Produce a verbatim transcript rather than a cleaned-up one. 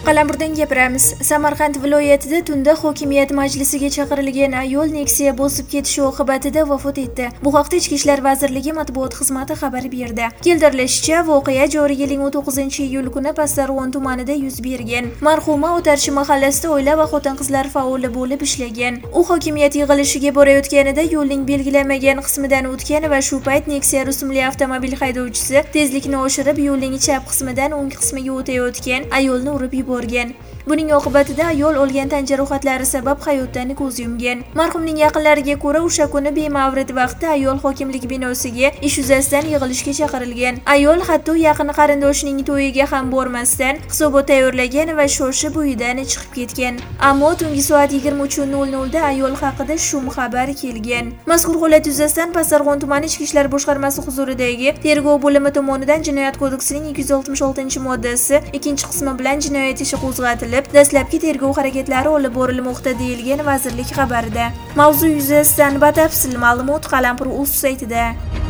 Qalampirdan gapiramiz. Samarqand viloyatida tunda hokimiyat majlisiga chaqirilgan ayol Nexia bosib ketishi oqibatida vafot etdi. Bu haqda Ichki ishlar vazirligi matbuot xizmati xabar berdi. Keltirilishicha, voqea joriy yilning o'n to'qqizinchi iyul kuni Pastdarg'om tumanida yuz bergan. Marhuma O'tarchi mahallasida oila va xotin-qizlar faoli bo'lib ishlagan. U hokimiyat yig'ilishiga borayotganida yo'lning belgilanmagan qismidan o'tgan va shu payt Nexia rusumli avtomobil haydovchisi tezlikni oshirib yo'lning chap qismidan o'ng qismiga o'tayotgan ayolni urib yuborgan. Buning oqibatida ayol olgan tan jarohatlari sabab hayotdan ko'z yumgan. Marhumning yaqinlariga ko'ra, o'sha kuni bemavrid vaqtda ayol hokimlik binosiga ish yuzasidan yig'ilishga chaqirilgan. Ayol hatto yaqin qarindoshining to'yiga ham bormasdan hisobot tayyorlagan va shoshib uyidan chiqib ketgan. Ammo tungi soat yigirma uch nol nol da ayol haqida shum xabar kelgan. Mazkur holat yuzasidan Pastdarg'om tumani Ichki ishlar boshqarmasi huzuridagi tergov bo'limi tomonidan Jinoyat kodeksining ikki yuz oltmish oltinchi moddasi ikkinchi qismi bilan jinoyat ishi qo'zg'atildi. Dastlabki tergov harakatlari olib borilmoqda deyilgan vazirlik xabarida. Mavzu yuzasidan batafsil ma'lumot Qalampir.uz saytida.